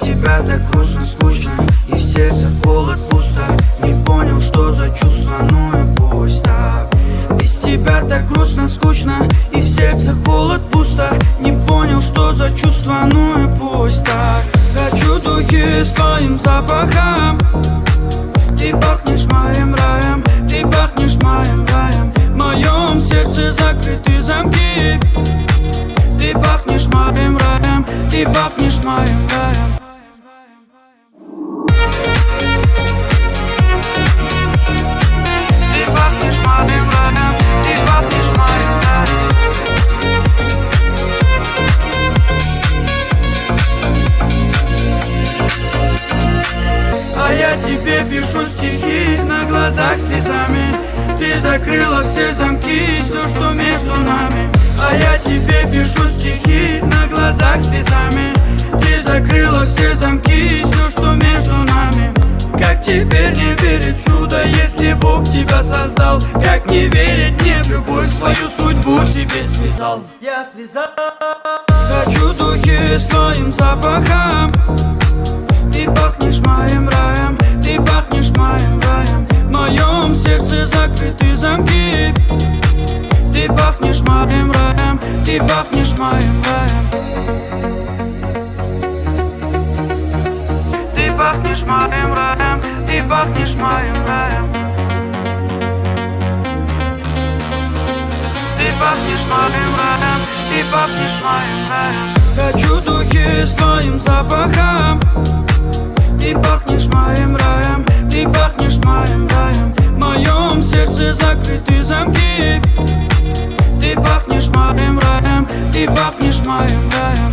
тебя так грустно, скучно, и в сердце холод, пусто. Не понял, что за чувство, ну и пусть так. Без тебя так грустно, скучно, и в сердце холод, пусто. Не понял, что за чувство, ну и пусть так. Хочу духи с твоим запахом. Ты пахнешь моим раем, ты пахнешь моим раем. В моем сердце закрыты замки. Ты пахнешь моим раем, ты пахнешь моим раем. Ты пахнешь моим раем, ты пахнешь моим раем. А я тебе пишу стихи на глазах слезами. Ты закрыла все замки, все, что между нами. А я тебе пишу стихи на глазах слезами. Ты закрыла все замки, все, что между нами. Как теперь не верить в чудо, если Бог тебя создал? Как не верить мне в любовь, свою судьбу тебе связал? Я связал. Хочу духи с твоим запахом. Ты пахнешь моим раем, ты пахнешь моим раем. В моем сердце закрыты замки. Ты пахнешь моим раем, ты пахнешь моим раем. Ты пахнешь моим раем, ты пахнешь моим раем. Ты пахнешь моим раем, ты пахнешь моим раем. Хочу духи с твоим запахом. Ты пахнешь моим раем, ты пахнешь моим раем. В моем сердце закрыты замки. Ты пахнешь моим раем, ты пахнешь моим раем.